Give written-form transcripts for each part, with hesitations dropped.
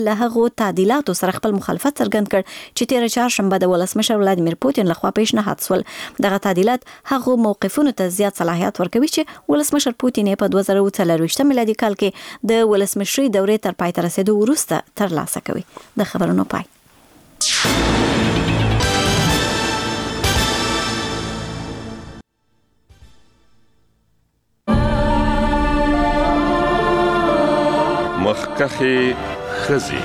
له هغو تعدیلاتو سره خپل مخالفت څرګند کړ چې تیر چهارشنبه د ولسمشر ولادیمیر پوتین لخوا پیشنهاد شول. دغه تعدیلات هغو موقفونو ته زیات صلاحیت ورکوي چې ولسمشر پوتین په 2024 میلادي کال کې د ولسمشري دورې تر پای ته رسیدو وروسته ترلاسه کوي. د خبرونو پای. مخکخي خزي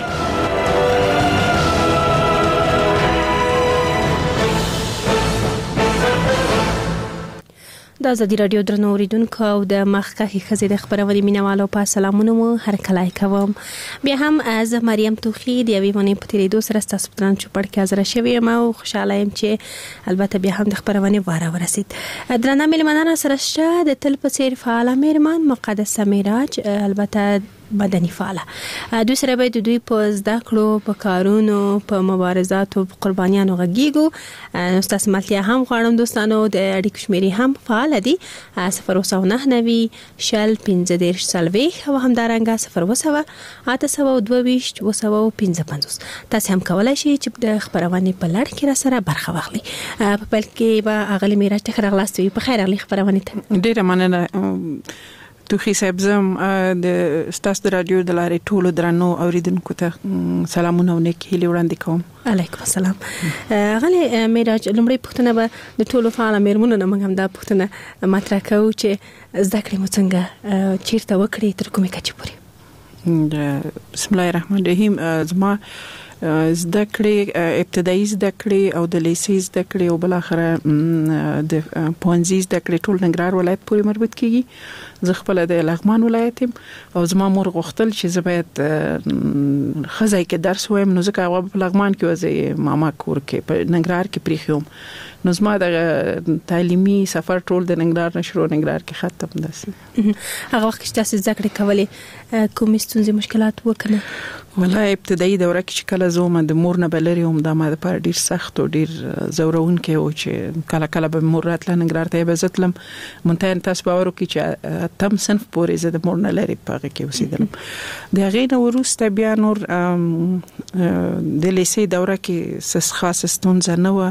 د ازادي رادیو درنو اوریدونکو او د مخکخي خزي د خبرونې مینوالو په سلامونه مو هر کله کوم. بیا هم از مریم توخی د یوې ونې په تیریدو سره تاسو ته چوپړ کې حاضر شوی یم او خوشاله یم چې البته بیا هم د خبرونې واره ورسید. درنه ملمنانه سره شته د تل په څیر فعال میرمن مقدسه میراج، البته مدني فعاله. دوی سره به دوی په زده کړو، په کارونو، په مبارزاتو، په قربانیانو غږیږو. تاسو ملتیا هم غواړم دوستانو د اړیکو شمیرې هم فعال دي 009 شل 15 سلوي او همدارنګه 0 تاسو هم کولای شئ چې د خبرونې په لړ کې را سره برخه واخلئ. په بل کې به اغلی میراج ته راغلاستوي. په خیر اغلی خبرونې ته ډیره مننه. توخی صاحب زم د ستاسو د رادیو د لارې ټولو درنو اوریدونکو ته سلامونه او نیک هیلې وړاندې کوم. علیکم السلام. غلی میراج، لومړی پوښتنه به د ټولو فعال میرمنو نه موږ هم دا پوښتنه مطرح کوو چې زده کړې مو څنګه چیرته وکړې، تر کومې کچې پورې؟ بسم الله الرحمن الرحیم. زما زده کړې ابتدایي زده کړې او د لیسې زده کړې او بل اخره د پوهنځي زده کړې ټول ننګرهار ولایت پورې مربوط کیږي. زه خپل د لغمان ولایت او زما مور غوښتل چې زه باید خزای کې درس وایم، نو ځکه هغه په لغمان کې وځي ماما کور کې په ننګرهار کې پریخوم. نو زما د تعلیمي سفر ټول د ننګرهار نشرو ننګرهار کې ختم داسې. هغه وخت چې تاسو زده کړې کولې کومې ستونزې مشکلات وکړه؟ والله ابتدایي دوره کې چې کله زوم د مور نه بلري هم د ما لپاره ډیر سخت او ډیر زورون کې او چې کله کله به مور راتله ننګرهار ته به زتلم مونته تاسو باور وکړي چې تم صنف پورې زه د مور نه لري پاره کې اوسېدم. د هغې نه وروسته بیا نور د لیسې دوره کې خاصه ستونزه نه و.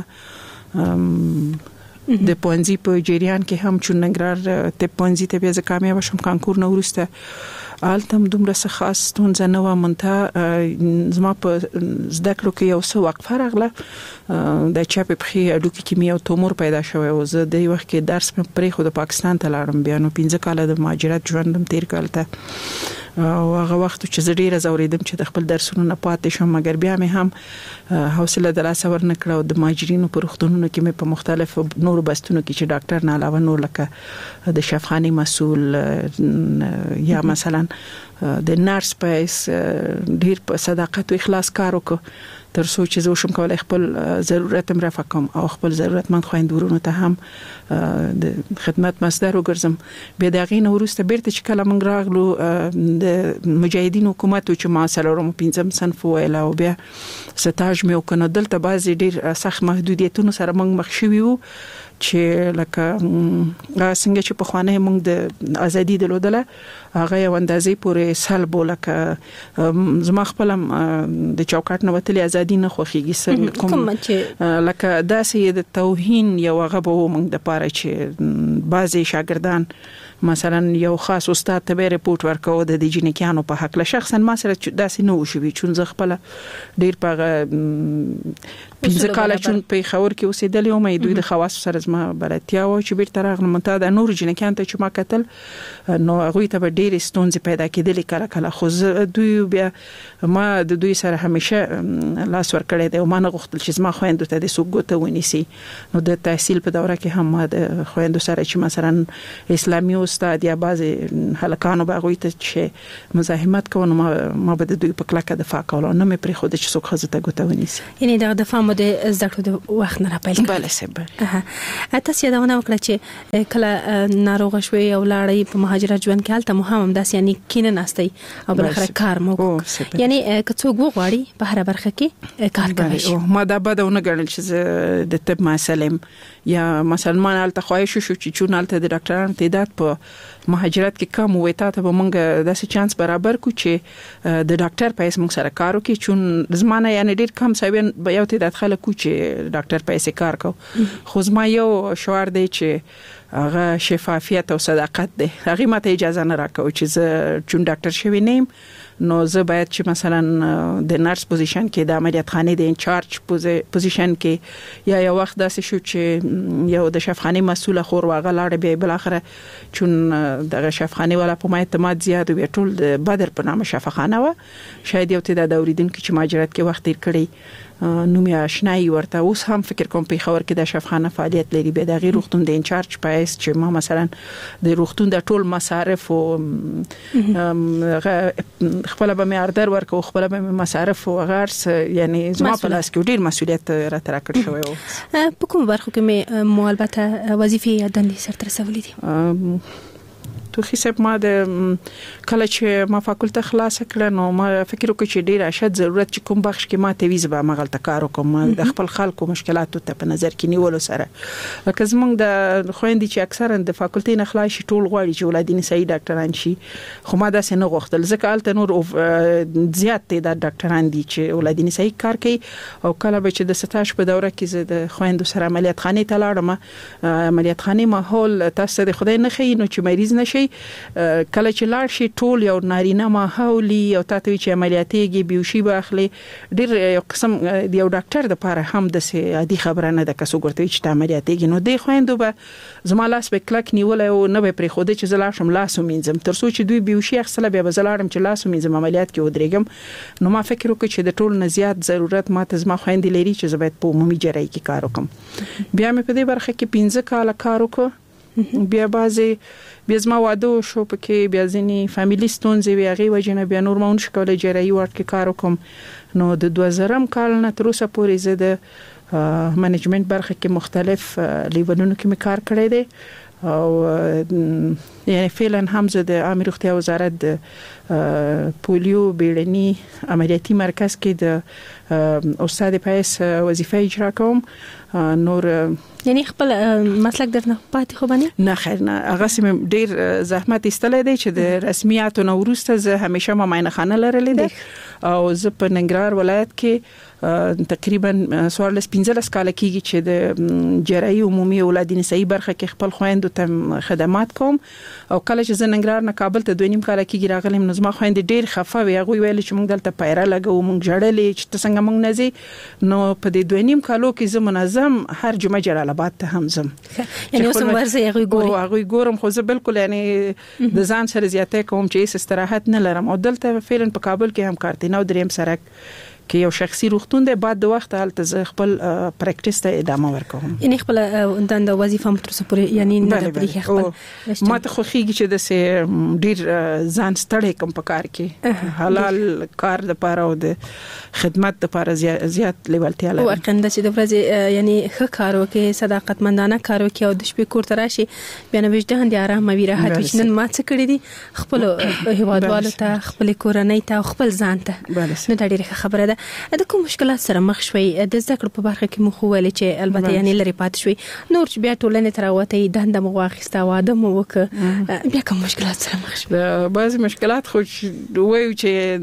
د پوهنځي په جریان کې هم چې ننګرهار ته پوهنځي ته بیا زه کامیاب شوم کانکور نه وروسته آلتم دومره څه خاص ستونزه نه و. مونته زما په زده کړو کې یو څه وقفه راغله، د چاپې پخې اډوکې کې مې یو تومور پیدا شوی و. زه د وخت کې درس مې پرېښود د پاکستان ته لاړم، بیا نو 15 کاله د مهاجرت ژوندم تیر کال ته او هغه وخت چې زه ډیره زوریدم چې د خپل درسونو نه پاتې شم، مګر بیا مې هم حوصله دراسه ورنکړه او د ماجرینو په روغتونونو کې مې په مختلفو نورو بستونو کې چې ډاکټر نه علاوه نور لکه د شفاخاني مسؤل یا مثلا د نرس پېس ډیر په صداقت او اخلاص کار وکړ تر څو چې زه شم کولای خپل ضرورت هم رفع کوم او خپل ضرورتمند خويندورونو ته هم د خدمت مصدر وګرځم. به دغه نو وروسته بیرته چې کله موږ راغلو د مجاهدین حکومت چې ما سره 15 صنف ویل او بیا ستاج مې وکنه دلته بعضی ډیر سخت محدودیتونو سره موږ مخ شوي وو چې لکه څنګه چې په خوانه موږ د ازادي دلودله هغه یو اندازې پورې سلب لکه زما خپل د چوکاټ نه وتلې ازادي نه خوخيږي کوم لکه داسې د توهین یو غبو موږ د پاره چې بعضي شاګردان مثلا یو خاص استاد ته به ریپورت ورکاو د جنکیانو په حق له شخصا ما سره داسې نه وشوي چې زه خپل ډیر په 15 کاله چون په خور کې اوسېدل یو مې دوی د خواص سره زما بلتیا و چې بیرته راغلم مته د نور جنکیان ته چې ما کتل نو هغه ته به ډیر ستونزې پیدا کېدلې کله کله خو دوی بیا ما د دوی سره همیشه لاس ور کړی دی او ما نه غوښتل چې زما خويندو ته د سوګوته ونیسي. نو د تحصیل په دوره کې هم د خويندو سره چې مثلا اسلامي استاد یا بعضي هلکانو باغوي ته چې مزاحمت کوي نو ما به د دوی په کلکه دفاع کوله نه مې پرې خو د چې څوک خزه ته ګوته ونیسي. یعنی دا دفاع مو د زړه د وخت نه راپېل کړه. بله سبب تاسو یادونه وکړه چې کله ناروغ شوي او لاړې په مهاجرت ژوند کې حالت مهم داس یعنی کینه ناستي او بل اخر کار مو یعنی که څوک وغواړي په هر برخه کې کار کوي. ما دا بدونه ګڼل چې د طب مسلم یا مثلا ما الته خواهش شو چې چون الته د ډاکټرانو تعداد په په مهاجرت کې کم وې تا ته موږ داسې چانس برابر کو چې د ډاکټر په اساس موږ سره کار وکړو چې زمانه یعنی ډیر کم سوین یو تعداد خلک کو چې ډاکټر په اساس کار کو خو زما یو شعار دی چې هغه شفافیت او صداقت دی هغه ماته اجازه نه راکوي چې زه چون ډاکټر شوی نیم نو زه باید چې مثلا د نرس پوزیشن کې د عملیات خانه د انچارج پوزیشن کې یا یو وخت داسې شو چې یو د شفاخانه مسوله خور واغه لاړ به بل اخره چون د شفاخانه ولا په ما اعتماد زیات وی ټول د بدر په نامه شفاخانه و شاید یو تعداد اوریدونکو چې ماجرات کې وخت تیر کړی نو مې آشنایی ورته اوس هم فکر کوم په خبر کې د شفاخانه فعالیت لري به د غیر روغتون د انچارج پایس چې ما مثلا د روغتون د ټول مصارف او خپل به مې اردر ورکو خپل به مې مصارف او غرس یعنی زما په لاس کې ډیر مسولیت را تراکړ شوی او په کوم برخو کې مې مولبته وظیفې یا دندې سره ترسولې دي توخی صاحب ما د کله چې ما فاکولټه خلاص کړه نو ما فکر وکړ چې ډیر اشد ضرورت چې کوم بخش کې ما ته ویزه به مغلطه کار وکم د خپل خلکو مشکلاتو ته په نظر کې نیولو سره لکه زمونږ د خويندې چې اکثرا د فاکولټې نه خلاص شي ټول غواړي چې ولادي نسایي ډاکټران شي خو ما داسې نه غوښتل ځکه الته نور زیات دي د ډاکټران دي چې ولادي نسایي کار کوي او کله به چې د ستاش په دوره کې زه د خويندو سره عملیات خانه ته لاړم عملیات خانه ماحول تاسو د خدای نه خي نو چې مریض نشي کله چې لاړ شي ټول یو نارینه ماحولي او تاسو چې عملیاتيږي بیوشي باخلي ډیر یو قسم د یو ډاکټر د لپاره هم د سي عادي خبره نه د کسو ګرځي چې عملیاتيږي نو د خويندو به زما لاس به کلک نیول او نه به پرې خوده چې زلا شم لاس ومینځم تر څو چې دوی بیوشي اخسله به زلاړم چې لاس ومینځم عملیات کې ودرېګم نو ما فکر وکړ چې د ټول نه زیات ضرورت ماته زما خويندې لري چې زه باید په عمومي جراحي کې کار وکم بیا مې په دې برخه کې 15 کال کار وکړ بیا بیا زما واده شو پکې بیا ځینی فامیلی ستونزې وی هغه وجنه بیا نور مون شکل جراحي ورته کار وکم نو د 2000 کال نه تر اوسه پورې زه د منیجمنت برخه کې مختلف لیولونو کې کار کړی دی او یعنی فعلا هم زه د عامه روغتیا وزارت د پولیو بیړني عملیاتي مرکز کې د استاد پایس وظیفه اجرا کوم نور یعنی خپل مسلک درنه پاتې خو باندې نه خیر نه هغه سم ډیر زحمت ایستلې دی چې د رسمیاتو نو ورسته زه همیشه ما ماینه خانه لرلې ده او زه په ننګرهار ولایت کې تقریبا 15 کال کېږي چې د جراحي عمومي اولادین صحیح برخه کې خپل خويندو ته خدمات کوم او کله چې زه ننګرهار نه کابل ته 2.5 کال کېږي راغلم نو زما خويندې ډیر خفه وي هغه ویل چې موږ دلته پیره لګو موږ جړلې چې څنګه موږ نزي نو په دې 2.5 کالو کې زه منظم هر جمعه جلال آباد ته هم زم یعنی اوس هغه ګورم خو زه بالکل یعنی د ځان سره زیاته کوم چې استراحت نه لرم او دلته فعلا په کابل کې هم کارتینو دریم سرک کې یو شخصي روغتون دی بعد د وخت حالت خپل پریکټیس ته ادامه ورکوم یعنی خپل د وظیفه مترسپوري یعنی نه د پری خپل ماته خو خيږي چې د ډیر ځان ستړي کوم په کار کې حلال کار د پاره او د خدمت د پاره زیات لیوالتیا لري او کنده چې د ورځې یعنی ښه کار وکي صداقت مندانه کار وکي او د شپې کور ته راشي بیا نو وجدان دي آرام وي راحت وشنن ما څه کړی دي خپل هیوادوالو ته خپل کورنۍ ته خپل ځان ته نو دا ډیره خبره ده د کوم مشکلات سره مخ شوي د زده کړو په برخه کې مخ ویل چې البته یعنی لري پات شوي نور چې بیا ټولنه تراوته دنده مو واخیسته واده مو وک بیا کوم مشکلات سره مخ شوي بعضی مشکلات خو وایو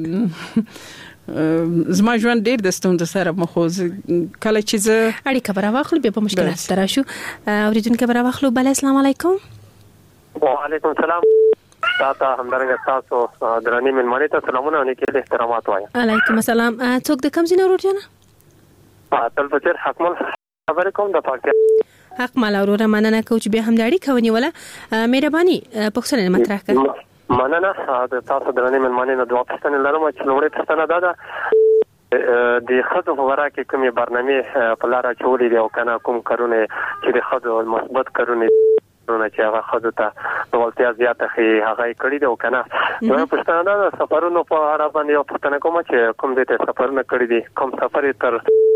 چې زما ژوند ډیر د ستونزو سره مخوز کله چې زه اړیکه براواخلو بیا په مشکلات سره شو اوریدونکو براواخلو بل السلام علیکم وعلیکم السلام تاسو همدارنګه تاسو درنې ملمنې ته سلامونه او نیکه احترامات وایم علیکم السلام څوک د کوم ځای ورور جنا تل فچر حکمل خبرې کوم د پاکستان حق مال اورور مننه کوچ بیا هم داړي کونی ولا مهرباني پښتنه مطرح کړ مننه د تاسو درنې ملمنې نه دوه پښتنه لرم چې لومړی پښتنه ده د خدو په وړا کې کومې برنامه په لار چولې دی او کنه کوم کارونه چې د خدو مثبت کارونه چې هغه خدو ته ولتیا زیاته خي هغه کړی دی او کنه نو پښتنه ده سفرونو په اړه باندې یو پښتنه کوم چې کوم دې ته سفرونه کړی دي کوم سفر تر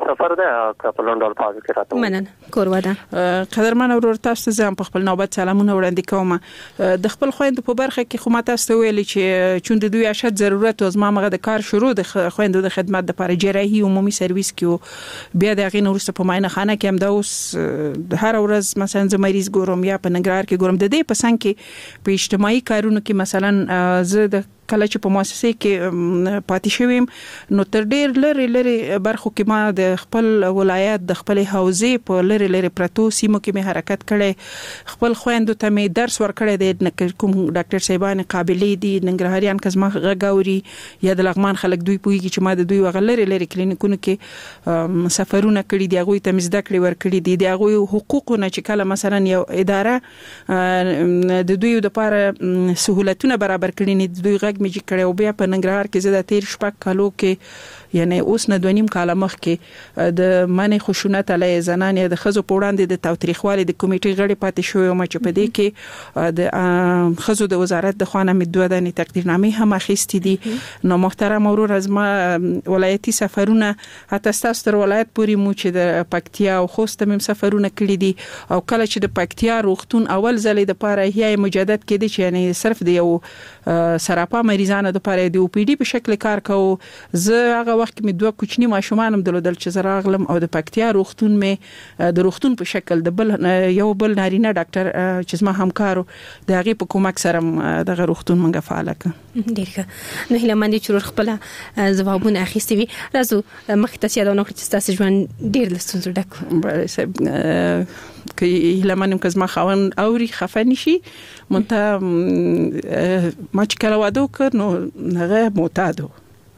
سفر ده په لندن پاز کې راته مننه کور ودان قدرمن ورور تاسو زه په خپل نوبت سلامونه وړاندې کوم د خپل خويند په برخه کې خو ما تاسو ویلي چې چون د دوی اشد ضرورت او زما مغه د کار شروع د خويندو د خدمت لپاره جراحي عمومي سرویس کې بیا د غین ورسته په ماینه خانه کې هم دا اوس هر ورځ مثلا ز مریض ګورم یا په ننګرهار کې ګورم د دې په څنګه کې په اجتماعي کارونو کې مثلا زه د کله چې په مؤسسه کې پاتې شوم نو تر ډیر لري برخو کې ما د خپل ولایت د خپل حوزې په لري پرتو سیمو کې مې حرکت کړي خپل خويندو ته مې درس ورکړی دی کوم ډاکټر صاحبان قابلې دي ننګرهاریان کزما غاوري یا د لغمان خلک دوی پويږي چې ما د دوی وغلري کلینیکونو کې سفرونه کړي دي هغه ته مې زده کړې ورکړي دي د هغه حقوقونه چې کله مثلا یو اداره د دوی لپاره سہولتونه برابر کړي نه دوی غږ مې کړي او بیا په ننګرهار کې زه د 13 کالو کې یعنی اوس نه 2.5 کال مخکې د منې خشونت علیه زنان یا د خزو په وړاندې د تاوتریخوالي د کمیټې غړي پاتې شوې او چې په دې کې د خزو د وزارت د خوانه مې 2 دانې تقدیرنامې هم اخیستې دي نو محترم ورور از ما ولایتي سفرونه حتی تاسو تر ولایت پورې مو چې د پکتیا او خوست هم سفرونه کړی دي او کله چې د پکتیا روغتون اول ځلې د پاره هي مجدد کړي چې یعنی صرف د یو سراپا مریضانو د پاره د او پی ډی په شکل کار کوو زه هغه وخت کې 2 کوچنی ماشومان هم دلودل چې زراغلم او د پکتیا روغتون مې د روغتون په شکل د بل یو بل نارینه ډاکټر چې زما همکارو د هغه په کومک سره د روغتون منګه فعال کړ ډیر ښه نو هله باندې چور خپل ځوابونه اخیستي وي راځو مخته چې دا نو چې تاسو ژوند ډیر لستونزو ډک بله صاحب کې هله منم که زما خاون اوري خفه نشي مونته ما چې کله واده وکړ نو هغه معتادو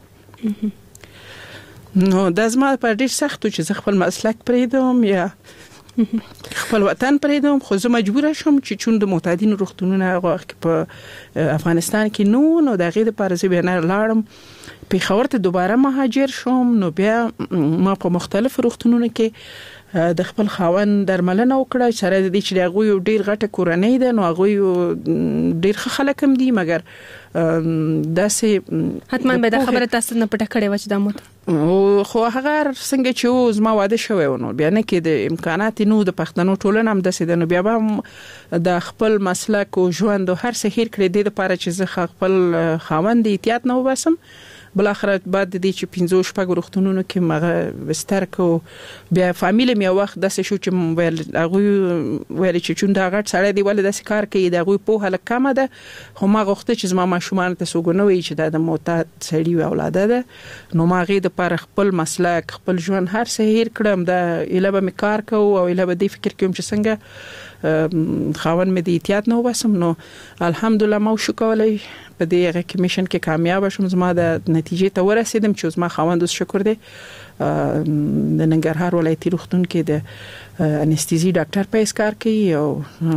نو د زما په ډیر سختو چې زه خپل مسلک پریدم یا خپل وطن پریدم خو زه مجبور شوم چې چون د معتادین روغتونونه هغه په افغانستان کې نو د غیر لپاره زه بیا نه لاړم په خبر ته دوباره مهاجر شوم نو بیا ما په مختلف روغتونونو کې د خپل خاون درملنه وکړه سره د دې چې هغه ډیر غټه کورنۍ ده نو هغه ډیر خلک هم دي مګر داسې حتما به د خبره تاسو نه پټه کړې و چې د موت خو هغه څنګه چې زما واده شوی نو بیا نه کې د امکانات نو د پښتنو ټولنه هم داسې د نو بیا به د خپل مسلک او ژوند او هر څه هیر کړی د لپاره چې زه خپل خاوند احتیاط نه وباسم بل اخر بعد د دې چې 15 شپږ روغتونونو کې مغه وستر کو بیا فامیل مې وخت داسې شو چې موبایل هغه ویل چې چون دا غټ سړی دی ولې داسې کار کوي دا غوي په هله کمه ده خو ما غوښته چې زما ماشومان ته سوګنوي چې د معتاد سړی او اولاده ده نو ما غي د پر خپل مسلک خپل ژوند هر څه هیر کړم دا اله به مې کار کو او اله به دې فکر کوم چې څنګه خاون مې د احتیاط نه وباسم نو الحمدلله ما شو کولای په دې کمیشن کې کامیاب شوم زما د نتیجې ته ورسیدم چې زما خاوند شکر دی د ننګرهار ولایتي روغتون کې د انستيزي ډاکټر په اسکار کوي او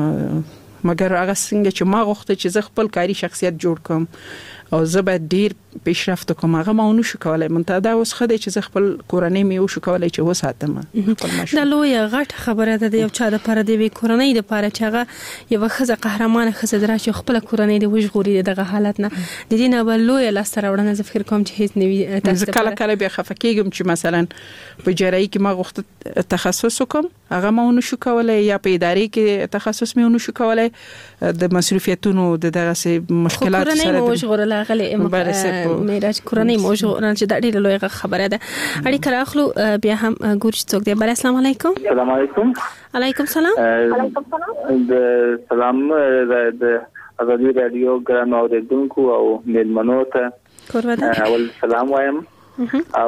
مګر هغه څنګه چې ما غوښته چې زه خپل کاری شخصیت جوړ کړم او زه به ډیر پیشرفت کوم هغه ما ونه شو کولای منتدا اوس خدای چې زه خپل کورنۍ مې وشو کولای چې وساتم دا لوی غټ خبره ده یو چا د پر د کورنۍ د پاره چې هغه یو خزه قهرمانه خزه دراشي خپل کورنۍ د وژغوري دغه حالت نه د دې نه بل لوی لاس راوړنه زه فکر کوم چې هیڅ نوي تاسو کله بیا خفکیږم چې مثلا په جراحي کې ما غوښته تخصص وکم هغه ما ونه شو کولای یا په ادارې کې تخصص مې ونه شو کولای د مصرفیتونو د دغه مشکلات سره میراج کورنۍ موضوع چې دا ډیره لویه خبره ده اړیکه راخلو بیا هم ګورچ څوک دی بل السلام علیکم السلام علیکم علیکم سلام د سلام د ازادي رادیو ګرام اوریدونکو او مېلمنو ته اول سلام وایم او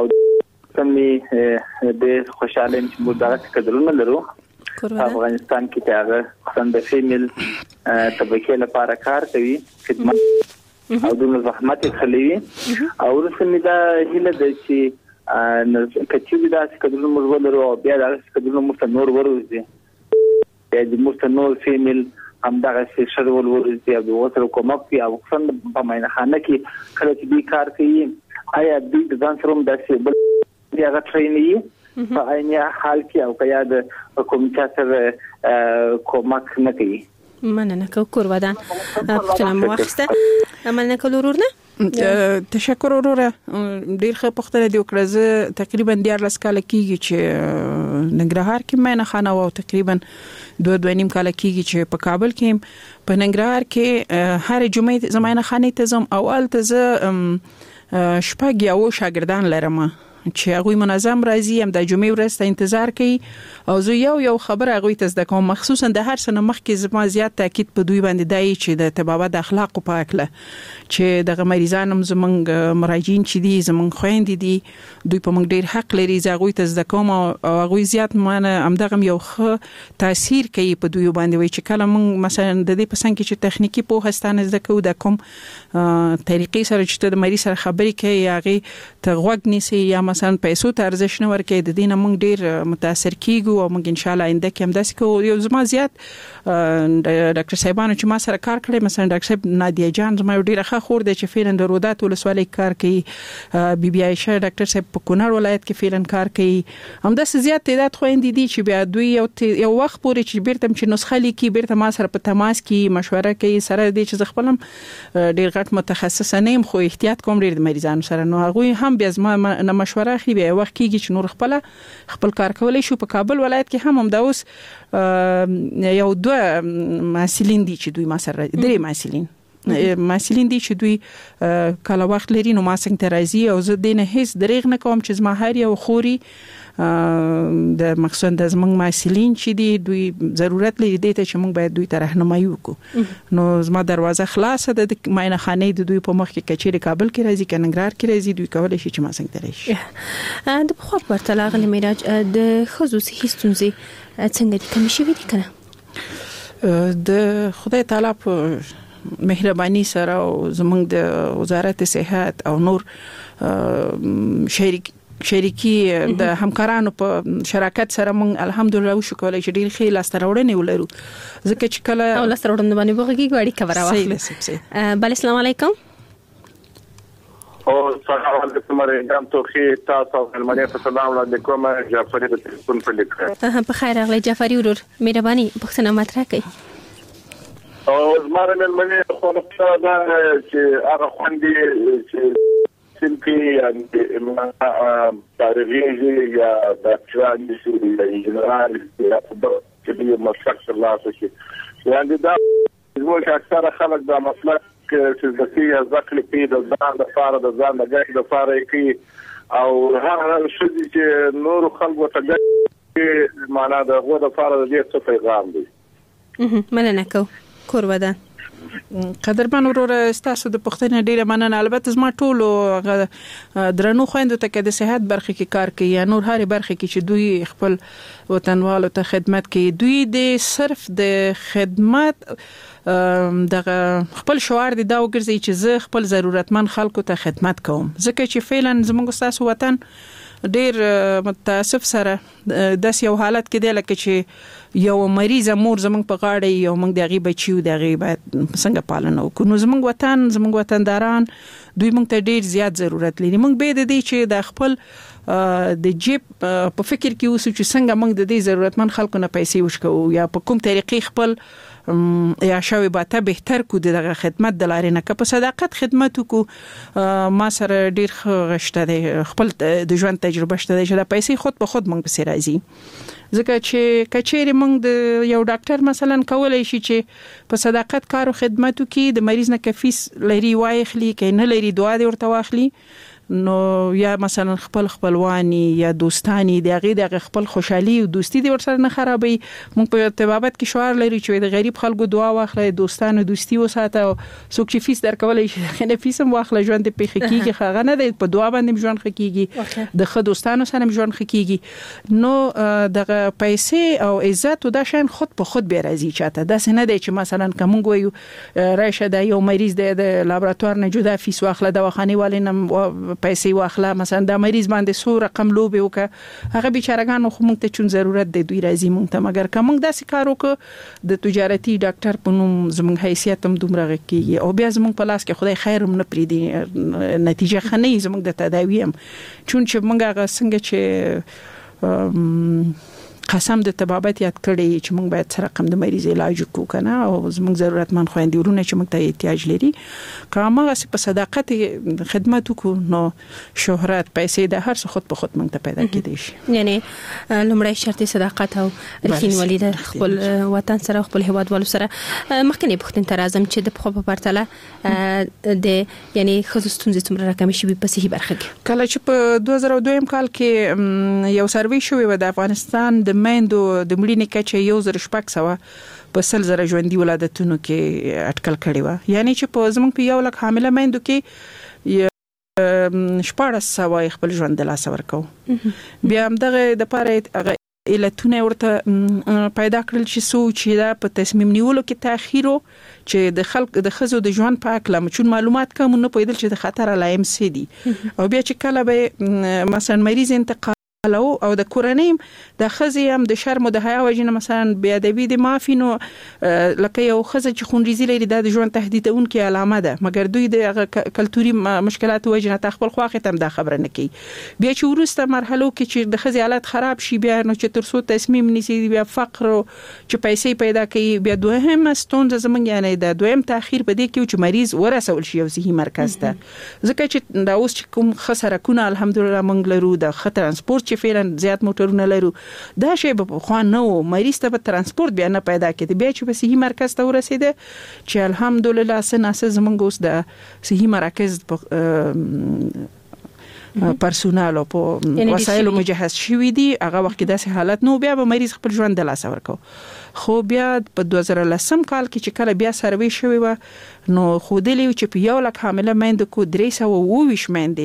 سمې د خوشاله چې مدارس کډرونه لرو افغانستان کې هغه څنګه فیمیل طبقه لپاره کار کوي خدمت او د زحمت خلوي او رسمي دا هله د چې کچې دا چې کډرونه موږ ولرو او بیا دا چې کډرونه موږ نور وروځي د موږ نور فیمیل هم دا چې شرول وروځي او وسره کومک او څنګه په ماینه خانه کې کله چې دې کار کوي آیا دې ځان سره هم داسې بل هغه ټریني په عیني حال کې او کیا د کومچا سره کومک نه کوي مننه کور ودان پښتنه واخسته مننه کول ورور نه تشکر وروره ډیر ښه پوښتنه دی وکړه. زه تقریبا 14 کال کېږي چې ننګرهار کې مې نه خانه او تقریبا 2.5 کال کېږي چې په کابل کې په ننګرهار کې هر جمعه زمانه خانه ته زم او الته ز شپږ یو شاګردان لرم چې هغه منظم راځي هم د جمعې ورځ ته انتظار کوي او زه یو خبر هغه ته زده کوم مخصوصا د هر سنه مخکې زما زیات تاکید په دوی باندې دی چې د طبابت د اخلاق په اړه چې د مریضانو زمونږ مراجعین چې دي زمونږ خويندې دي دوی په موږ ډیر حق لري زغوی ته زده کوم او هغه زیات مانه همدغه یو ښه تاثیر کوي په دوی باندې وي چې کله موږ مثلا د دې په څنګه چې تخنیکی په هستانه زده کوو د کوم طریقې سره چې د مریض سره خبرې کوي هغه ته غوږ نیسي یا مثلا پیسو ته ارزښت نه ورکړي د دینه موږ ډیر متاثر کیږو او موږ ان شاء الله آینده کې هم داسې کوو. یو زما زیات ډاکټر صاحبانو چې ما سره کار کړی مثلا ډاکټر صاحب نادیه جان زما ډیره ښه خور دی چې فعلا د رودات ولسوالۍ کار کوي. بي بي عائشه ډاکټر صاحب په کونړ ولایت کې فعلا کار کوي. هم داسې زیات تعداد خويندې دي چې بیا دوی یو وخت پورې چې بیرته چې نسخه لیکي بیرته ما سره په تماس کې مشوره کوي سره دي چې خپلم ډیر غټ متخصص نه يم خو احتیاط کوم ډیر د مریضانو سره نو هغه هم بیا زما نه مشوره اخلي بیا وخت کېږي چې نور خپل کار کولای شو. په کابل ولایت کې هم دا اوس یو دوه مسلین دي چې دوی ما سره درې مسلین دي چې دوی کله وخت لري نو ما څنګه ترازی او زه دینه هیڅ دریغ نه کوم چې زما هر یو خوري د مقصد د زمنګ مسلین چې دي دوی ضرورت لري د ته چې موږ باید دوی ته راهنمایي وکړو. نو زما دروازه خلاصه ده د ماینه خانه د دوی په مخ کې کچېری کابل کې راځي کننګرهار کې راځي دوی کولای شي چې ما څنګه ترشي. د بخور پرتله غلي میراج د خصوصي هیستونزي څنګه دي کمی شوی دي کنه د خدای تعالی په مهرباني سره او زمونږ د وزارت صحت او نور شریکی د همکارانو په شراکت سره مونږ الحمدلله وشکولای چې ډیر ښه لاستراوړنې ولرو ځکه چې کله او لاستراوړنې باندې وګړي غواړي خبره واخلي. بل السلام علیکم. او السلام علیکم مریم توخی تاسو المانیا ته سلام علیکم جعفری د تلیفون په لیکه په خیر اغلی جعفری ورور مهرباني پښتنه مطرح کړئ. او زماره المانیا خو نو دا چې هغه خوندې چې سلکی ما تاریخی یا دکترانی شو یا انجنرال یا چې دی مسلک الله شي یعنی دا زموږ اکثر خلک دا مسلک چې د سیاسي ځکه کې د ځان د فار د ځان د ګټ د فار کې او هر څه چې نور خلکو ته ګټ معنا د غو د فار د دې څه پیغام دی. مننه کو کور ودان قدرمن وروره تاسو د پښتنې ډیره مننه. البته زما ټولو درنو خويندو ته د صحت برخه کې کار کوي یا نور هر برخه کې چې دوی خپل وطنوالو ته خدمت کوي دوی د صرف د خدمت دغه خپل شعار دی دا وګرځي چې زه خپل ضرورتمن خلکو ته خدمت کوم ځکه چې فعلا زموږ تاسو وطن ډیر متاسف سره داس یو حالت کې دی لکه چې یو مریض مور زمونږ په غاړه یو موږ دغه بچیو دغه باید څنګه پالنه وکړو. نو زمونږ وطنداران دوی موږ ته ډیر زیات ضرورت لري. موږ به د دې چې د خپل د جیب په فکر کې اوسو چې څنګه موږ د دې ضرورتمن خلکو نه پیسې وشکو یا په کوم طریقې خپل یا شاوي باته بهتر کو دغه خدمت د لارې نه که په صداقت خدمت کو ما سره ډیر غشته دی خپل د ژوند تجربه شته چې د پیسې خود په خود موږ په راځي ځکه چې کچېری موږ د یو ډاکټر مثلا کولای شي چې په صداقت کار او خدمت کې د مریض نه کفیس لري وایخلی کې نه لري دعا دی ورته واخلي نو یا مثلا خپلوانی یا دوستانی دغه خپل خوشحالي او دوستی دی ورسره نه خرابوي. موږ په طبابت کې شعار لري چې د غریب خلکو دعا واخلئ دوستانو دوستی وساته او څوک چې فیس درکولای شي نه فیسم واخلئ ژوند په خکېږي خغه نه دی په دعا باندې ژوند خکېږي د خو دوستانو سره ژوند خکېږي. نو دغه پیسې او عزت او دا شین خود په خود به راځي چاته دا څنګه دی چې مثلا کوم وایو راشه د یو مریض د لابراتوار نه جدا فیس واخله دواخانه والینم پیسې واخله مثلا د مریض باندې سو رقم لوبه وکړه هغه بیچارهګانو خو موږ ته چون ضرورت دی دوی راځي موږ ته مګر کوم داسې کار وکړو د تجارتي ډاکټر په نوم زموږ حیثیت هم دومره کېږي او بیا زموږ په لاس کې خدای خیر هم نه پریدي نتیجه خنۍ زموږ د تداوی هم چون چې موږ هغه څنګه چې قسم د طبابت یاد کړی چې موږ باید سره رقم د مریض علاج وکړو کنه او زموږ ضرورتمند خويندې ورونه چې موږ ته احتیاج لري کومه چې په صداقت خدمت وکړو نو شهرت پیسې د هر څه خود په خود موږ ته پیدا کېدي شي یعنی لومړی شرط صداقت او رښتینولي د خپل وطن سره خپل هیوادوالو سره مخکنی پختن تر اعظم چې د په پرتله د یعنی خصوصي څومره رقم شي په صحیح برخه کې کله چې په 2002 کال کې یو سروې شوی و د افغانستان د میندو د مړینې کچه 1600 په 100,000 ژوندۍ ولادتونو کې اټکل کړی و یعنی چې په زموږ په 1 لک حامله میندو کې 1400 خپل ژوند د لاس ورکو بیا هم دغه د پاره علتونه ورته پیدا کړل چې سوچ دا په تصمیم نیولو کې تاخيرو چې د خلک د خزو د ژوند په اړه مچون معلومات کوم نه پېدل چې د خطر علائم سي دي او بیا چې کله به مثلا مریض انتقال او د کورنۍ د خزي هم د شرم او د حیا وجنه مثلا بیا د وی د معافینو لکه یو خزه چې خونریزي لري د ژوند تهدیدونکې علامه ده مګر دوی د کلتوري مشکلات وجنه تخپل خواخه تم د خبره نه کوي بیا چې ورسته مرحله کې چې د خزي حالت خراب شي بیا نو چې ترسو تصمیم نیسي بیا فقر چې پیسې پیدا کوي بیا دوهم ستونزه زمونږ یعنی د دویم تاخير په دې کې چې مریض ورسول شي او صحي مرکز ته ځکه چې دا اوس چې کوم خسرکونه الحمدلله مونږ لرو د خطر ترانسپورت چې فعلا زیات موټرونه لرو دا شی په خو نه مریض ته په ترانسپورت بیا نه پیدا کېږي بیا چې په صحي مرکز ته ورسېده چې الحمدلله سناسه زمونږ اوس د صحي مرکز پرسونال او په وسایلو مجهز شوی دي هغه وخت داسې حالت نو بیا به مریض خپل ژوند د لاس ورکو خو بیا په 2010 کال کې چې کله بیا سروې شوی و نو خو دلی چې په 1 لک حامله میندو کو 320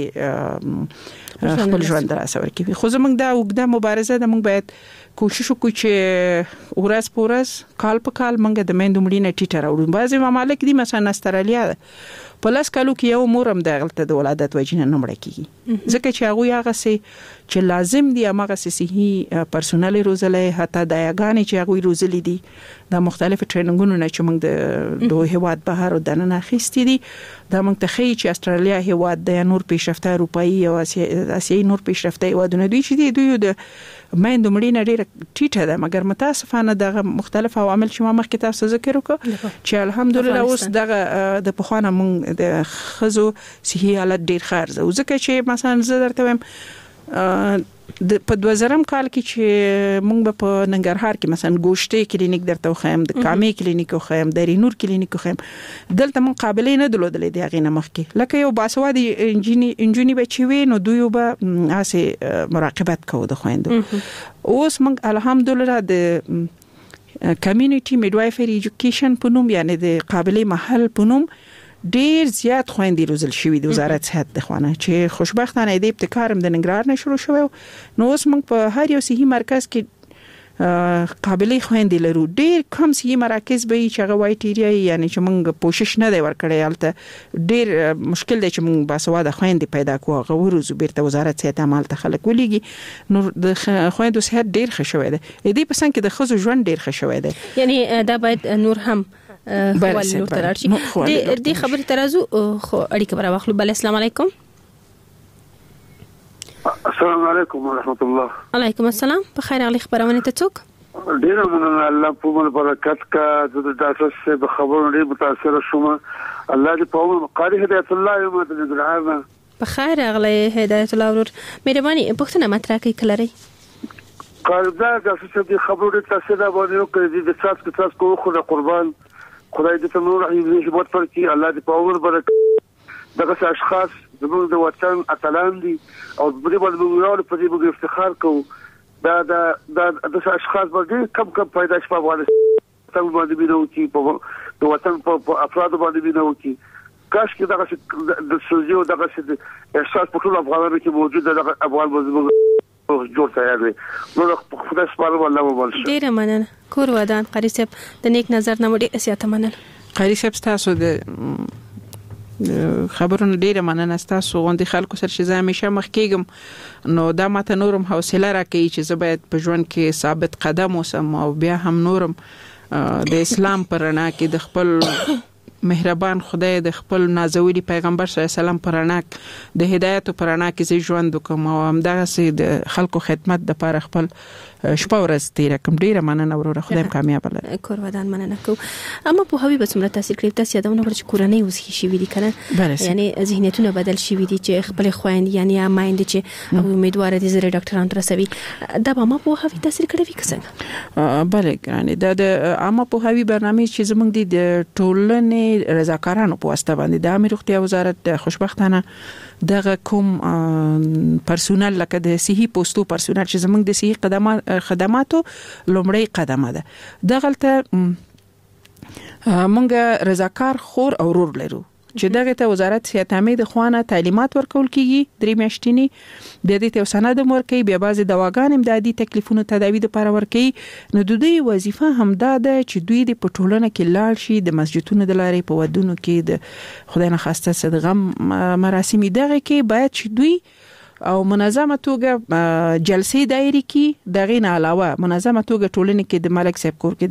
میندې خپل ژوند د لاس ورکوي خو زمونږ دا وګړه مبارزه د موږ باید کوشش وکړو چې ورځ په ورځ کال په کال موږ د میندو مړینه ټیټه راوړو بعضي ممالک دي مثلا استرالیا په لاس کالو کې یو مورم د غلطه د ولادت وجنه نه مړ کیږي ځکه چې هغه سي چې لازم دي هغه صحي پرسونل روزلې حتی د یاګانې چې هغه روزلې دي د مختلف ټریننګونو نه چې موږ د دوه هواد بهر او دننه خېستې دي دا موږ ته خي چې استرالیا هواد د نور پیشرفته اروپאי او اسیایي نور پیشرفته هوادونه دوی چې دوی د میندو مړینه ډیره ټیټه ده مګر متاسفانه دغه مختلف عوامل چې ما مخکې تاسو ذکر وکړ چې الحمدلله اوس دغه د پخوانه موږ د خزو صحي حالت ډیر خارزه او ځکه چې مثلا زه درته وایم په 2000 کال کې چې موږ په ننګرهار کې مثلا ګوشتې کلینیک درته وخایم د کامې کلینیک وخایم د رینور کلینیک وخایم دلته موږ قابلې نه درلودلې د هغې نه مخکې لکه یو باسوادي انجینی بچي وي نو دوی به اسه مراقبت کوو د خويندو اوس موږ الحمدلله د کمیونټي میډوایفری ایجوکیشن په نوم یعنی د قابلې محل په نوم ډیر زیات خويندې روزل شوې د وزارت صحت د خوانه چې خوشبختانه د ابتکارم د ننګرهار نه شروع شوی نو اوس موږ په هر یو صحي مرکز کې قابلې خويندې لرو ډیر کم صحي مراکز به چې هغه وایټیریا یعنی چې موږ کوشش نه دی ورکړی البته ډیر مشکل دی چې موږ باسواده خويندې پیدا کوو هغه ورزو بیرته وزارت صحت عمل ته خلک ولېږي نو د خويندو صحت ډیر ښه شوی دی دې په څنګه کې د خزو ژوند ډیر ښه شوی دی یعنی دا باید نور هم نور تراشي دې خبرې ترازو خو اړیکه برابر واخلو بل السلام علیکم السلام علیکم ورحمت الله علیکم السلام په خیر علي خبرونه ته څوک ډیر مننه الله په مول برکت کا د تاسو به خبرونه ډیر متاثر شوم الله دې په عمر قاری هدایت الله یو مت نګرهار په خیر اغلی هدایت الله ورور مهرباني پښتنه مطرح کوي کلري قرضا د څه خبرو تاسو دا باندې کوي د تاسو کو خو د قربان خدای دې ته نور هیڅ پر کی الله دې په عمر برکت دغه اشخاص زموږ د وطن اتلان دي او په دې باندې موږ په دې باندې افتخار کوو دا اشخاص باندې کم پیدا شي په افغانستان باندې بینو چې په وطن په افراد باندې بینو چې کاش کې دغه د سوزیو دغه احساس په ټول افغانانو کې موجود ده افغان باندې جوړ تیار دی نو خدای سپارم الله مبارک ډیر مننه کور ودان قاری صاحب د نیک نظر نه وړي اسیاته مننه قاری صاحب تاسو د خبرونه ډیره مننه تاسو غوندي خلکو سره چې زه همیشه مخ کېږم نو دا ماته نورم حوصله راکوي چې زه باید په ژوند کې ثابت قدم اوسم او بیا هم نورم د اسلام پر رڼا کې د خپل مهربان خدای د خپل نازولي پیغمبر صلی الله علیه وسلم پرانک د هدایت پرانک کې ژوند وکم او همدغه سي د خلکو خدمت د لپاره خپل شپه ورځ تیر کوم. ډیره مننه وروره، خدای کامیاب لري. کورودان مننه کو. اما په هوی بسمره تاثیر کړی تاسو یادونه ورچ کورنۍ وسخي شي وی دي کنه، یعنی ذهنیتونه بدل شي وی دي چې خپل خويند یعنی مایند چې امیدوار دي زره ډاکټرانو تر سوي دا به ما په هوی تاثیر کړی وی کسنګ. بله ګرانه د عامه په هوی برنامه چې زمونږ د ټولنې رضاکارانو په واسطه باندې د امیر روغتیا وزارت د خوشبختانه دغه کوم پرسونل لکه د صحي پوسټو پرسونل چې زمونږ د صحي خدماتو لومړی قدمه ده. دغلته مونږ رضاکار خور او ورور لرو چې دغه ته وزارت صحت عامه د خوانه تعلیمات ورکول کیږي 3 میاشتنی، بیا د ته سند ورکي، بیا بعضی دواګان امدادي تکلیفونو تداوی لپاره ورکي. نو د دوی وظیفه هم ده چې دوی د پټولونه کې لاړ شي، د مسجدونو د لارې په ودونو کې د خدای نه خواسته صدقه مراسم دغه کې باید چې دوی او منظمه توګه جلسې دایري کې دغه نه علاوه منظمه توګه ټولنې کې د ملک صاحب کور کې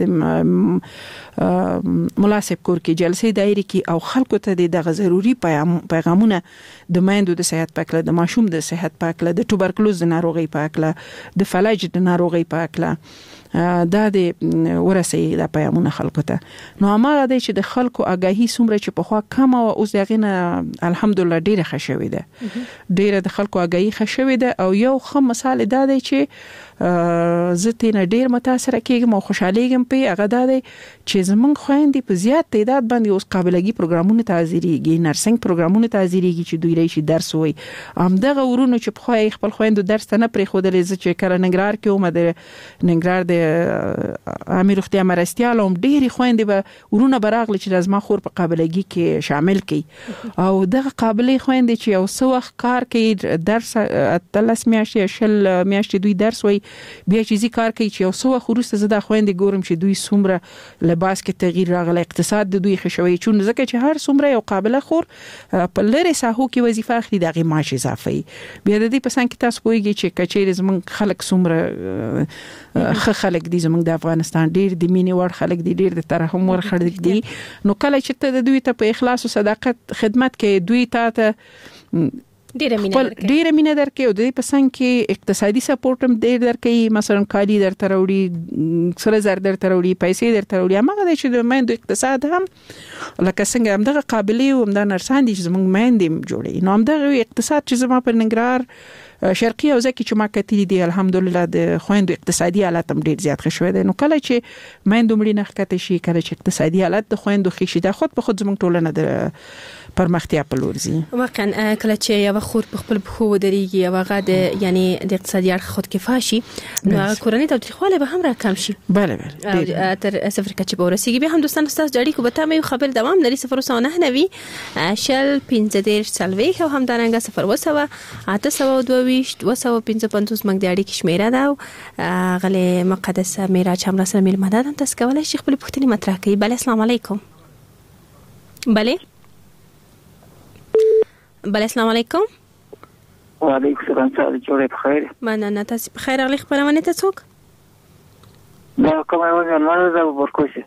د مولا صاحب کور کې جلسې دایري کې او خلکو ته دغه ضروری پیغامونه د مایندو د صحت پاکله، د ماشوم د صحت پاکله، د توبرکلوز د ناروغي پاکله، د فلج د ناروغي پاکله دا د ورسي د پیغامونه خلکو ته. نو هغه د چې د خلکو آگاهی څومره چې په خوا کم او اوس دغه نه الحمدلله ډیره خښوي ده، ډیره د خلکو آگاهی خښوي ده. او یو خم مثال دا دی چې زه تینا ډیر متاثر کېږم او خوشالېږم په هغه دا دی چې زمونږ خويندې په زیات تعداد باندې اوس قابلګي پروګرامونه تازيريږي، نرسنګ پروګرامونه تازيريږي چې دوی راشي درس وای. همدغه ورونو چې په خوای خپل خويندو درس ته نه پرې خودلې چې کله ننګرهار کې ومه د ننګرهار د امیر روغتیا مرستيال هم ډېری خويندې به ورونه براغله چې لازمه خور په قابلګي کې شامل کړي او دغه قابلې خويندې چې یو څو وخت کار کوي، درس 13 میاشتې شل میاشتې دوی درس وای، بیا چې زی کار کوي چې یو څو وخت وروسته زه د خويندې ګورم چې دوی څومره لباس کې تغییر راغلی، اقتصاد د دوی خښوي، چون ځکه چې هر څومره یو قابله خور په لری ساحو کې وظیفه اخلي دغه معاش اضافي. بیا د دې په څنګه کې تاسو پوهیږئ چې کچېر زمونږ خلک څومره خلک دي، زمونږ د افغانستان ډیر د مینې وړ خلک دي، ډیر د ترحم وړ خلک دي. نو کله چې ته د دوی ته په اخلاص او صداقت خدمت کې دوی ته ډیره مینه درکې او د دې په څنګه کې اقتصادي سپورټ هم ډیر درکې، مثلا کالی درته راوړي، سره زر درته راوړي، پیسې درته راوړي. هغه چې د مایندو اقتصاد هم لکه څنګه هم دغه قابلیت او د نرسان دي چې زموږ مایندې جوړي. نو هم دغه اقتصاد چې زما په ننګرهار شرقي او ځکه چې ما کتلی دي الحمدلله د خويندو اقتصادي حالت هم ډیر زیات ښه شوی دی. نو کله چې مایندو مړي نه ښکته شي، کله چې اقتصادي حالت د خويندو ښه شي، دا خود په خود زموږ ټولنه د پرمختیا په لور ځي. واقعا کله چې یو خور په خپل بخو ودرېږي او هغه د یعنی د اقتصادي اړخ خود کفایه شي، نو کورنۍ تاوتریخواله به هم راکم شي. بله بله تر صفر کچې به ورسیږي. به هم دوستان تاسو جړی کو به تاسو یو خبر دوام لري 099 شل 15 سلوي او هم دارنګه 0 822 255 موږ د اړیکې شمیره ده. غلې مقدسه میراج هم سره میلمانه ده، تاسو کولای شئ خپل پوښتنې مطرح کړئ. بله السلام علیکم. بله السلام علیکم. وعلیکم السلام. تاسو جوړه بخیر؟ مننه، تاسو بخیر. اغلی خبرونه ته څوک؟ دا کومه یو نه ده ورکوشه.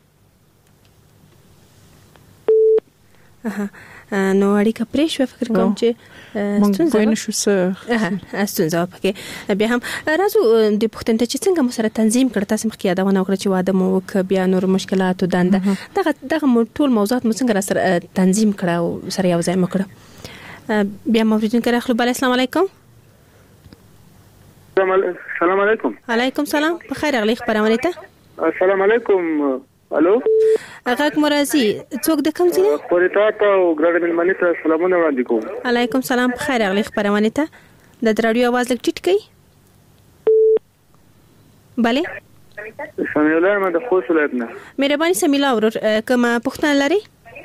نو اړیکه پرې شو، فکر کوم چې ستونزه پکې. بیا هم راځو د پښتنته چې څنګه مو سره تنظیم کړ، تاسو مخکې یادونه وکړه چې واده مو وک، بیا نور مشکلات او دنده دغه ټول موضوعات مو څنګه سره تنظیم کړه او سره یو ځای مو کړ. بیا موجودین کړه خپل. بل السلام علیکم. السلام علیکم. علیکم السلام. بخیر اغلی خبرونه ته. السلام علیکم. الو غاک مرازي څوک د کوم ځای؟ پورتا ته او ګرځې ملمنې ته سلامونه وړاندې کوم. علیکم السلام. بخیر اغلی خبرونه ته د رادیو आवाज لږ ټیټ کړئ. بله سمیلا ما د خوست ولایت نه. مهرباني سمیلا ورور کومه پښتنه لري؟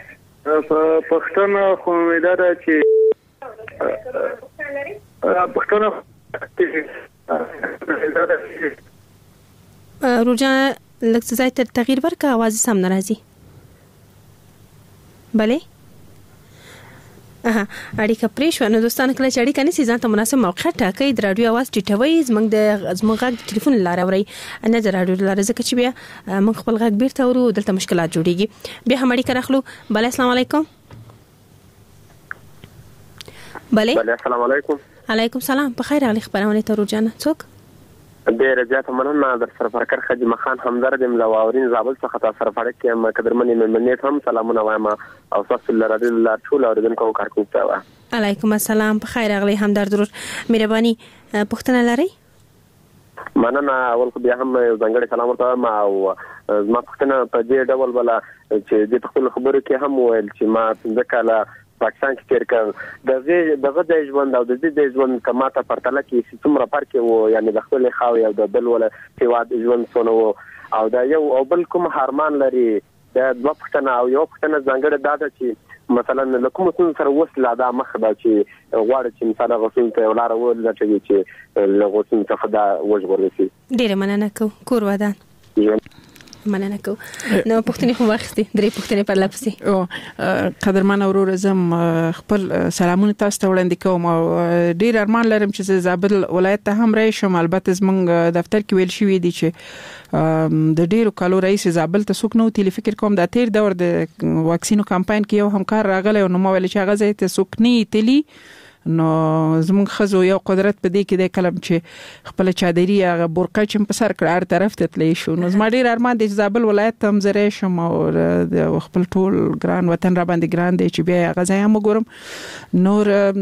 پښتنه خو مې دا چې پښتنه روجا لکه ځای تر تغییر ورکا आवाज سم ناراضي. بله اړیکه پرېښوه. نو دوستان کله چې اړیکه نشي ځان ته مناسب موقعیت ټاکئ، د رادیو आवाज ټیټوي، زموږ غږ د ټلیفون لاره اورئ نه د رادیو لاره، ځکه چې بیا موږ خپل غږ بیرته ورو دلته مشکلات جوړيږي. بیا هم اړیکه راخلو. بله السلام علیکم. بله السلام علیکم. علیکم سلام. په خیر راغلی خبرونه ته روجانه. څوک؟ ډېر زیات مننه در سره فرکر خدي مخان همدرد ملواورین زابل څخه تاسو سره فرق کې مقدرمنې ممنیت هم سلامونه وایم او تاسو لرادي الله ټول اوریدونکو کارکوونکو ته. علیکم السلام. په خیر راغلی همدرد ورور. مهرباني پوښتنه لرئ؟ مننه. اول خو بیا هم ځنګړی سلام ورته ما او زما پوښتنه په دې ډول ولا چې د خپل خبرو کې هم ویل چې ما څنګه کاله پاکستان کې تیر کړ دغه د ژوند او د دې ژوند کماته پرتله کې څومره فرق وو، یعنی د خپل خاوي او د بل ولا هیواد ژوند څونه وو او دا یو او بل کوم هارمان لري. د دوه پښتنه او یو پښتنه ځنګړی دا ده چې مثلا لکه کوم سره وسله دا مخ دا چې غواړي چې مثلا غوښتل ته ولاره ول چې لغوتین څخه دا وژغورل شي. ډیره مننه کو کور ودان. مننه کو. نو پښتنې خو واخستې درې پښتنې پر لپسې. او قدرمن اورور زم خپل سلامونه تاسو ته وړاندې کوم او ډیر ارمان لرم چې زابل ولایت ته هم راشم. البته زمونږ دفتر کې ویل شوی دی چې د ډیرو کالو رئیس زابل ته څوک نو تل فکر کوم د تیر دور د واکسینو کمپاین کې یو همکار راغلی او نو ما ویل چې هغه ځای ته څوک نه تلی. نو زموږ خزو یو قدرت په دې کې د کلم چې خپل چادري هغه برقه چې په سر کړ هر طرف ته تللی شو. نو زما ډیر ارمان د زابل ولایت ته مزره شم او د خپل ټول ګران وطن را باندې ګران دی چې بیا هغه ځای هم وګورم. نور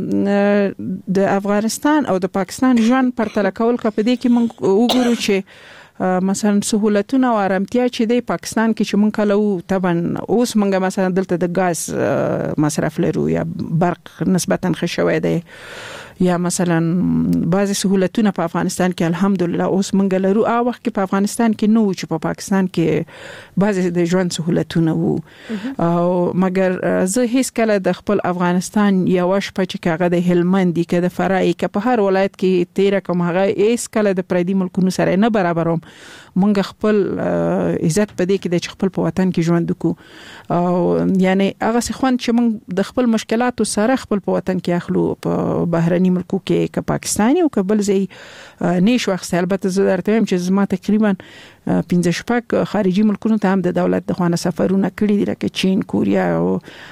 د افغانستان او د پاکستان ژوند پرتله کول په دې کې موږ وګورو چې مثلا سہولتونه او آرامتیا چې د پاکستان کې چې مونږ کله طبعا اوس مونږ مثلا دلته د غاز مصرف لرو یا برق نسبتا خشوي دی یا مثلا بعضی سہولتونه په افغانستان کې الحمدلله اوس مونږ لرو. او وخت کې په افغانستان کې نو چې په پاکستان کې بعضی د ژوند سہولتونه وو او مګر زه هیڅ کله د خپل افغانستان یو شپه چې هغه د هلمند کې د فرای کې په هر ولایت کې تیر کوم هغه هیڅ کله د پردي ملکونو سره نه برابروم. مونږ خپل عزت پدې کې د خپل په وطن کې ژوند وکړو او یعنی هغه څه خوند چې مونږ د خپل مشکلاتو سره خپل په وطن کې اخلو په بهرني ملکو کې ک پاکستاني او کبل زی نشو اخستل. البته زه درته وایم چې زما تقریبا 15 شپږ خارجي ملکونو ته هم د دولت د خوانه سفرونه کړی دي لکه چین، کوریا او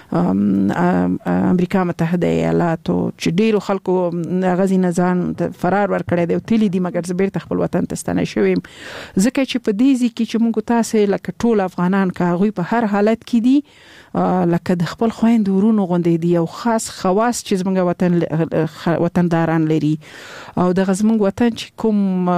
امریکا متحده ایالات او چې ډیرو خلکو غزي نزان فرار ور کړی دی او تلی دي مګر زبیر خپل وطن ته ستنه شویم. ځکه چې په دې ځکه چې موږ تاسو لکه ټول افغانان کاغوي په هر حالت کې دي لکه د خپل خويند ورونو غوندې دي او خاص خواص چې موږ وطنداران لري او د غزمنګ وطن چې کوم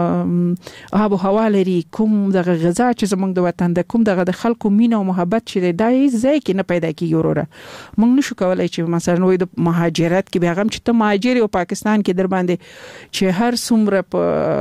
آب او هوا لري، کوم د غذا چې زمونږ د وطن د کوم د خلکو مینه او محبت چې دای ځای کې نه پیدا کیږي وروره. موږ نشو کولای چې مثلا وې د مهاجرت کې به هم چې ته مهاجر او پاکستان کې در باندې چې هر څومره په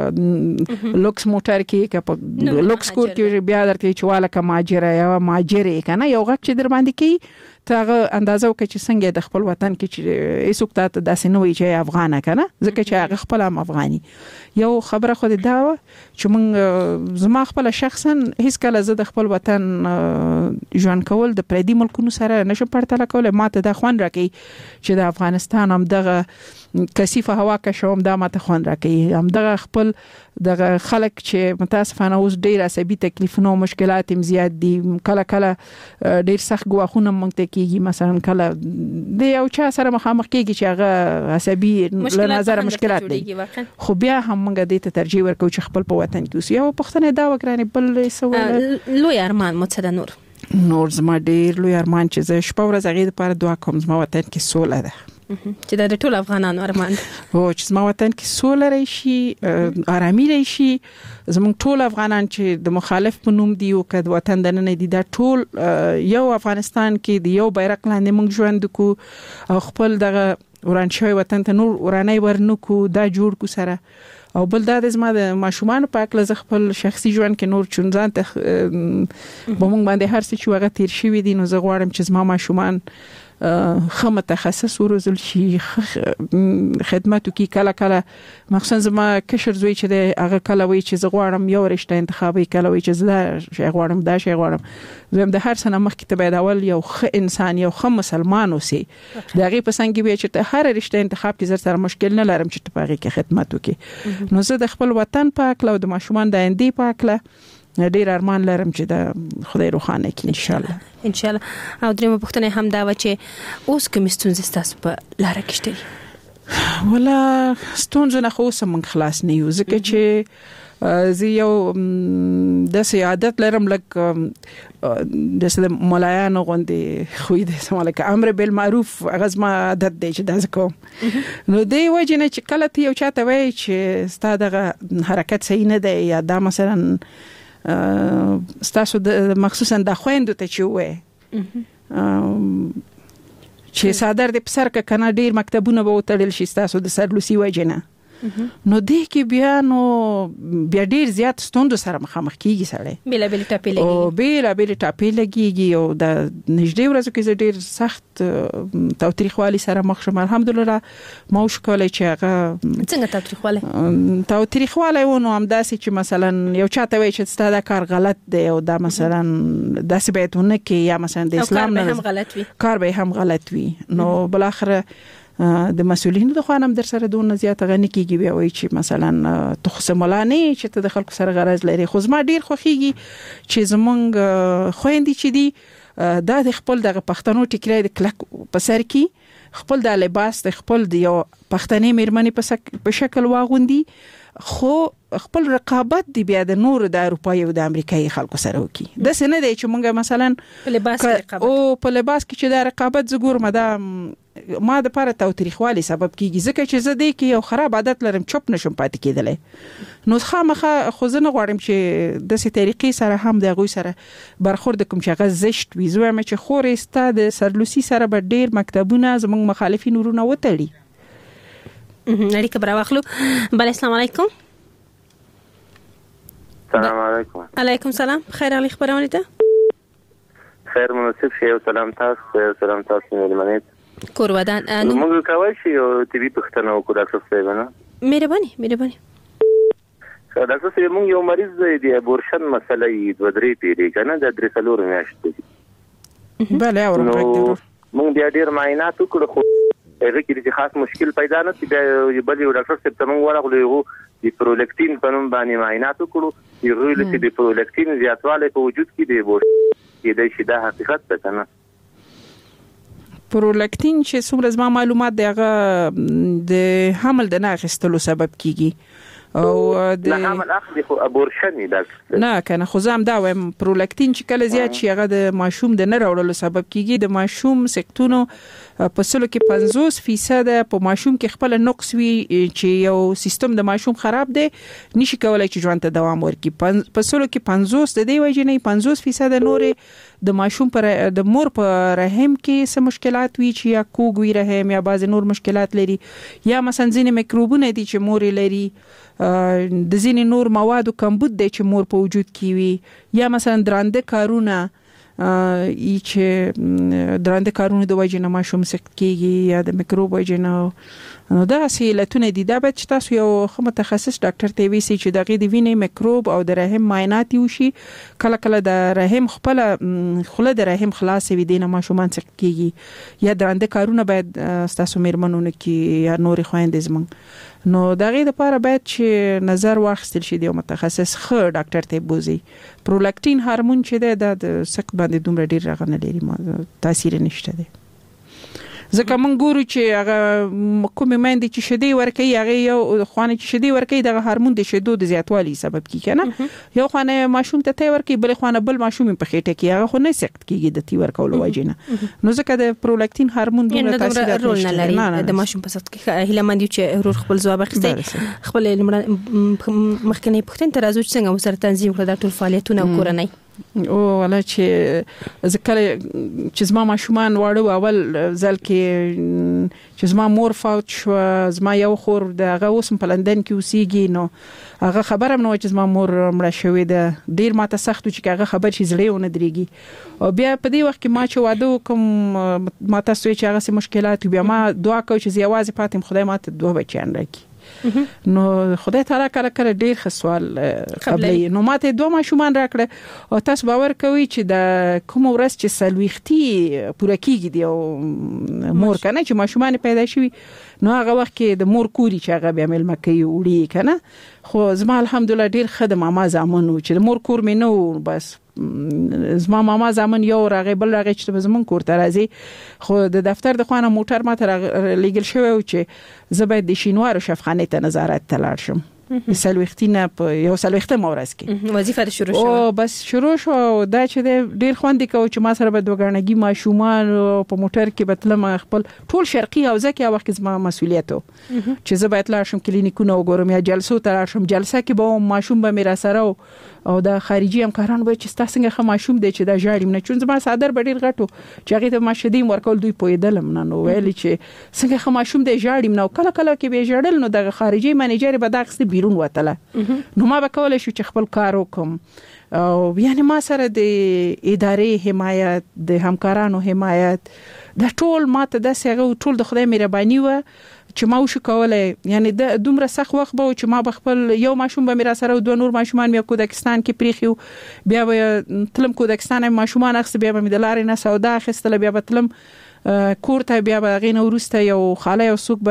لوکس موټر کې په لوکس کور کې بیا درته چې والا کا مهاجر یا مهاجر کنه یو غږ چې در باندې کې تاغه اندازو کې چې څنګه د خپل وطن کې چې ایسوک ته داسې نه وي چې افغانه کنه ځکه چې هغه خپل هم افغاني. یو خبره خو دا چې موږ زما خپل شخصا هیڅ کله زه د خپل وطن ژوند کول د پردي ملکونو سره نشم پرتله کول. ماته د خوان راکې چې د افغانستان هم دغه کثیفه هوا که شوم دا ماته خوان راکې هم دغه خپل دغه خلک چې متاسفانه اوس ډیر عصبي تکلیفونه او مشکلات هم زیات دي. کله کله ډیر سخت غواخونه مونږ ته کیږي مثلا کله د یو چا سره مخامخ کیږي چې هغه عصبي له نظر مشکلات دي خو بیا هم موږ دې ته ترجیح ورکو چې خپل په وطن کې اوس یو پښتنه دا وکړنه بل سوال لوی ارمان متصد نور زما ډیر لوی ارمان چې زه شپه ورځ غي لپاره دعا کوم زما وطن کې سوله ده چې د ټول افغانانو ارمان او چې زما وطن کې سوله راشي آرامي راشي. زموږ ټول افغانان چې د مخالف په نوم دی او کډ وطن دنه دي دا ټول یو افغانستان کې دی یو بیرغ لاندې موږ ژوند کو او خپل دغه وران شوی وطن ته نور ورانای ورنکو دا جوړ کو سره. او بل دا د زما د ماشومان په اړه ز خپل شخصي ژوند کې نور چونځان ته به موږ باندې هر څه چې وغه تیر شوی دي نو زه غواړم چې زما ماشومان خه متخصص ورزل شي خدماتو کې کله مخصوصا زما کشر زوی چې د هغه کله وی چې زغوارم یو رشته انتخابي کله وی چې زه شي غواړم زم د هر سنه مخکې ته باید اول یو خه انسان یو خه مسلمان اوسي دغه په څنګه به چې هر رشته انتخاب کې زر سره مشکل نه لرم چې په هغه کې خدمت وکړي نو زه د خپل وطن پاک له د ماشومان د اندی پاک له ډیر ارمان لرم چې د خدای روخانه کې ان شاء الله او درېمه پوښتنه هم دا و چې اوس کوم ستونزې تاسو په لار کې شته ولا ستونزې نه خو سم خلاص نه یو ځکه چې زه یو د سیادت لرم لکه د مولایانو غوندي خو دې سماله امر بالمعروف غزما عادت دی چې داس کوم نو دی وجه نه چې کله ته یو چاته وای چې ستاسو حرکت صحیح نه دی یا دا مثلا ستاسو مخصوصا د خويندو ته چې وای چې صادر د پسر کنه ډیر مکتبونه به وتړل شي ستاسو د سرلوسی وجه نه نو دې کې بیا ډیر زیات ستوندو سره مخامخ کیږي سره بیل ټاپې لګيږي او د نږدې ورځو کې ډیر سخت توتریخوالي سره مخ شوم الحمدلله ما وشکولای چې هغه څنګه توتریخواله ونه هم داسې چې مثلا یو چاته وایي چې ستاسو کار غلط دی او دا مثلا داسې بیتونه کې یا مثلا د اسلام نه کار به هم غلط وي نو بل اخر د مسؤلینو د خوانم در سره دون زیات غنی کیږي بیا وای چې مثلا تخصملانی چې ته د خلکو سره غرض لري خو زما ډیر خوخیږي چې زمونږ خويندې چې دي دا د خپل د پښتنو ټیکرای د کلک په سر کې خپل د لباس د خپل د یو پښتني میرمنې په شکل واغوندي خو خپل رقابت دی بیا د نور د اروپای او د امریکایي خلکو سره وکي د سینه دی چې مونږ مثلا په لباس کې رقابت او په لباس کې چې د رقابت زګور ما د پاره توتریخوالي سبب کیږي ځکه چې زه دې کې یو خراب عادت لرم چپ نشم پاتې کېدلې نو خامخه خو زه نه غواړم چې د سې طریقې سره هم د غوي سره برخورد کوم چې غزشت وي زه مې چې خورې ست د سرلوسی سره به ډیر مکتبونه زموږ مخالفین ورونه وتړي اړیکه برا واخلو بل السلام علیکم السلام علیکم علیکم سلام خیر علی خبرونه ته خیر مناسب شی او سلام تاسو ملمنه کور ودان موږ کوي چې ټي وي پښتنه وکړو ډاکټر صاحب نه مهرباني ډاکټر صاحب موږ یو مریض دی ابورشن مسله یې 2-3 پیری کنه د 3 میاشتې بله اورم موږ بیا ډیر معاینات وکړو خو هغه کې خاص مشکل پیدا نه شي بل یو ډاکټر صاحب ته موږ ورغلو یو د پرولیکټین په نوم باندې معاینات وکړو یو چې د پرولیکټین زیاتوالی په وجود کې دی کې د شیدا حقیقت ته کنه پرولیکټین چې څومره زما معلومات دی هغه د حمل د نه اخیستلو سبب کیږي او د حمل اخلي خو ابورشن نه کنه خو زم دا وایم پرولیکټین چې کله زیات شي هغه د ماشوم د نه راوړلو سبب کیږي د ماشوم سکتونو په سلو کې 50% په ماشوم کې خپل نقص وي چې یو سیستم د ماشوم خراب دی نشي کولای چې ژوند ته دوام ورکړي په سلو کې 50 د دې وجې نه 50% نور د ماشوم پر د مور په رحم کې څه مشکلات وي چې یا کوګوي رحم یا بعض نور مشکلات لري یا مثلا ځینې میکروبونه دي چې مور لري د ځینې نور موادو کمبود دي چې مور په وجود کې وي یا مثلا درانده کارونه چې درانده کارونه د وجې نه ماشوم سخت کیږي یا د میکروب وجې نه نو دا سیلتونه دي دا به تاسو یو متخصص ډاکټر ته ویسي چې دغه د وینې میکروب او د رحم معاینات وشي کله کله د رحم خپل خله د رحم خلاص وي دینه ماشومان سخت کیږي یا درانده کارونه باید تاسو میرمنونه کې یا نور خويندې زمون نو دغه لپاره باید چې نظر واخیستل شي د متخصص خو ډاکټر ته بوزي پرولاکټین هورمون چې د سخت باندې دومره ډیر راغنه لري تاثیر نشته دی ځکه مونږ ګورو چې هغه کومې مېندې چې شیدې ورکوي هغه یو خوانه چې شیدې ورکوي دغه هورمون د شیدو د زیاتوالي سبب کیږي کنه یو خوانه ماشوم ته ورکوي بل خوانه بل ماشوم په خېټه کې هغه خو نه سخت کیږي د تی ورکولو وجینه نو ځکه د پرولاکټین هورمون د تاثیر نه لري د ماشوم په سخت کې هله مندي چې ورور خپل ځواب اخیسته خپل مخکنی پښتون ترازو څنګه سره تنظیم کړ د ټول فعالیتونه او کورنۍ او ولا چې ځکه چې زما ماشومان واړه اول ځل کې چې زما مور فوت شو، زما یو خور دغه اوس په لندن کې اوسېږي، نو هغه خبره نو چې زما مور مړه شوې ده، ډیر ماته سخت چې هغه خبر شي زړه ونه درېږي. او بیا په دې وخت کې ما چې واده وکم ما تاسو چې هغه سي مشکلات بیا ما دعا کوم چې یوازې پاتم خدای ماته 2 بچیان راکړي. نو خدای تعالی کله ډیر ښه سوال قبلې نو ماته 2 ماشومان راکړه. او تاسو باور کوئ چې د کوم ورځ چې سلويختي پوره کیږي دی مور کنه چې ماشومان پیدا شي نو هغه وخت کې د مور کوري چې هغه بیا مل مکه وړي کنه. خو زما الحمدلله ډیر خدمت ماما زامنو چې د مور کور مې نو بس زما ماما زامن یو راغی بل راغی چې زمون کور ته راځي. خو د دفتر د خوانه موټر ماته لګل شوی چې زه باید د شینوارو شفخانه ته نظارت تلاړ شم. سلوختینه په یو سلوخته مورس کې وظیفه شروع شو. او بس شروع شو دا چې ډیر خوندې کو چې ما سره به دوګړنګي ماشومان په موټر کې بتلم خپل ټول شرقي حوزه کې وخت زما مسؤلیت چې زه باید لاړ شم کلینیکونه وګورم یا جلسو ته لاړ شم. جلسه کې به ماشوم به میرا سره او د خارجي همکاران به چې تاسو څنګه ماشوم دی چې دا ژاړم نه چون زما صادر ډیر غټو چې هغه ته ماشدیم ورکول دوی پویدلم نه نو ویل چې څنګه ماشوم دی ژاړم نو کله کله کې به ژړل نو د خارجي منیجر به داخسته بیرون وتله نو ما به کولای شو چې خپل کار وکم. او یعنی ما سره د ادارې حمایت د همکارانو حمایت د ټول ماته د سغه ټول د خدای مهرباني و چې ما وشو کولای. یعنی د دومره سخت وخت به چې ما بخپل یو ماشوم به میرا سره 2 نور ماشومان مې کودکستان کې پریخیو بیا به تلم کودکستان ماشومان اخس بیا به مدلارې نه سودا خستله بیا به تلم کور ته بیا به غینه ورسته یو خاله یو سوق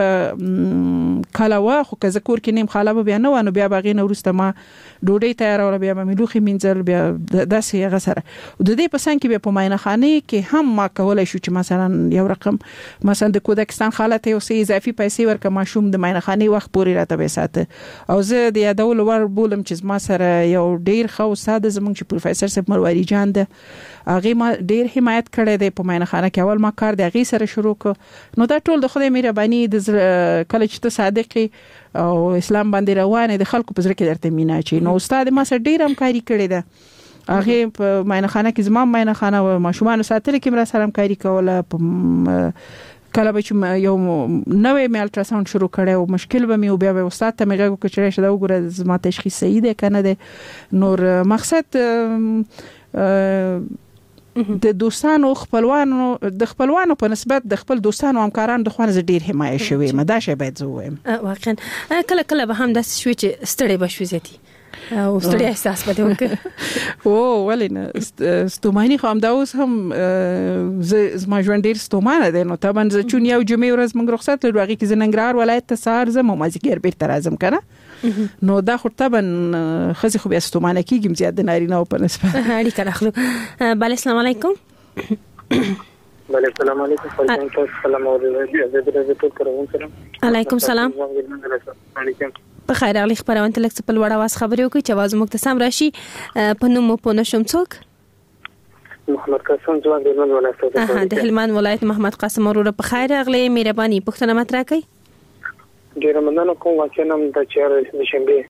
به کاله وا خو که کور کې نیم خاله به بیا نه ونه بیا به غینه ورسته ما ډوډۍ تیارول بیا به ملوخي منځل بیا داسې هغه سره د دې په سان کې بیا په ماینه خانه کې هم ما کولای شو چې مثلا یو رقم مثلا د کودکستان حالت یو سي اضافي پیسې ورکه ماشوم د ماینه خانه وخت پورې راته به ساته. او زه د یادول ور بولم چې ما سره یو ډیر خو ساده زمونږ چې پروفیسور صاحب مرواری جان ده هغه ما ډیر حمایت کړی دی په ماینه خانه کې. اول ما کار د هغه سره شروع ک نو دا ټول د خدای مهرباني د کله چې ته صادقي او اسلام باندې روانه د خلکو په زړه کې درته مینا چي نو استاد ما سره ډیر همکاري کړې ده. هغه په ماینه خانه کې زما ماینه خانه او ماشومان ساتل کې مرا سره همکاري کوله. کله به چې یو نوې مې الټراساوند شروع کړې او مشکل به مې بیا به استاد ته مې غوښتل چې شدا وګوره زما تشخیص صحیح دی کنه ده. نور مقصد د دوستانو خپلوانو د خپلوانو په نسبت د خپل دوستانو همکارانو د خوانه ډیر حمایت شوی مدا شی باید زه وایم. واقعا کله کله به هم د شوي چې ستړي بشوي زیاتی او ستړي احساس پته وکړ او ولینه ستومانی خو هم دا اوس هم زما ژوند ډیر ستومانه دی. نو طبعا زه چون یو جمعې ورځ موږ رخصت لرو هغه کې زننګرهار ولایت ته سهار زم مازیګر بیرته راځم کنه نو دا خو طبعا خزي خو بیا ستومانه کیږم زیات د نارینه او په نسبت اړیکه راخلو. بله السلام علیکم. بله السلام علیکم فرزان سلام علیکم. علیکم سلام. په خیر اغلی خبرونه تلک په لوړ आवाज خبرې وکړي چې आवाज موږ ته سم راشي. په نوم په نشم څوک محمد قاسم ځوان د هلمند ولایت د هلمند ولایت محمد قاسم وروره په خیر اغلی مهرباني پښتنه مطرح کړئ. ډیر مننه کوم چې نن د چیر د شنبه